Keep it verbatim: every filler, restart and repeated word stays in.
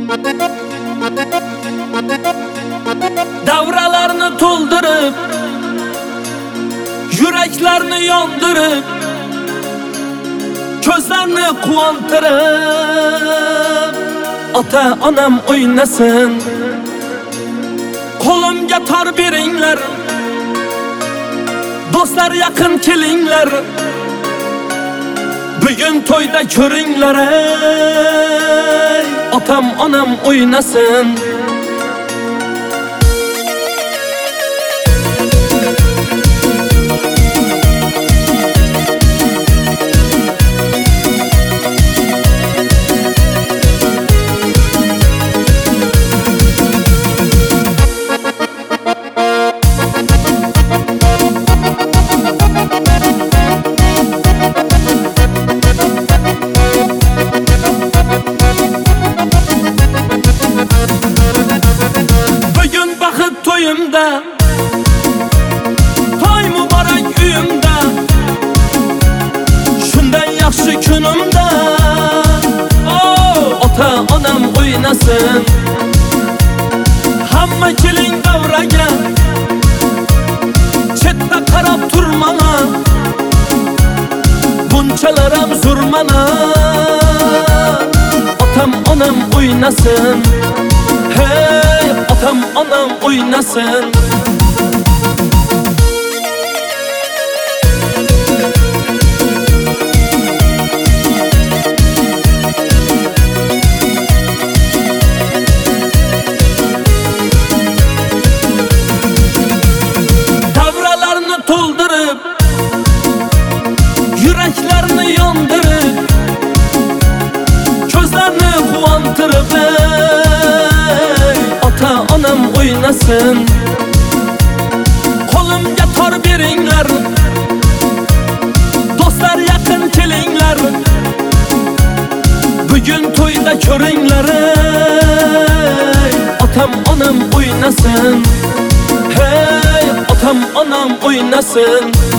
Davralarni to'ldirib, yuraklarni yondirib, ko'zlarni quvontirib, ota-onam o'ynasin. Qo'limga tor beringlar, do'stlar yaqin kelinglar, bugun to'yda ko'ringlar, ey otam onam o'ynasin. To'yimda, to'y muborak uyimda, shunday yaxshi kunimda, oh, ota-onam o'ynasin. Hamma keling davraga, chetda qarab turmana, bunchalar ham zurmana, otam-onam o'ynasin. Hey, otam onam o'ynasin. Davralarni to'ldirib, yuraklarni yondirib, ko'zlarni quvontirib, ota-onam o'ynasin. Qo'limga tor beringlar, do'stlar yaqin kelinglar, bugun to'yda ko'ringlar, ey otam-onam o'ynasin. Hey, otam-onam o'ynasin.